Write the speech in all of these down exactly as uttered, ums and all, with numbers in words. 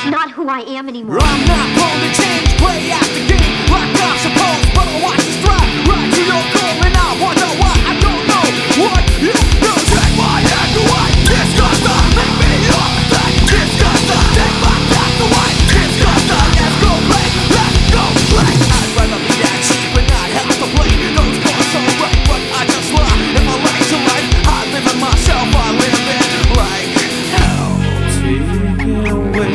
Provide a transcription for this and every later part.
That's not who I am anymore. I'm not prone to change, play at the game like I'm supposed, but I watch this drive right to your goal, and I wonder why I don't know what you do. Take my hand away, disgusting, make me upset, disgusting. Take my path away, disgusting. Let's go play, let's go play. I'd rather be that cheap and not have to play those parts so right, but I just lie in my right to life. I live in myself, I live in like hell. Take it away.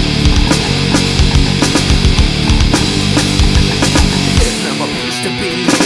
To be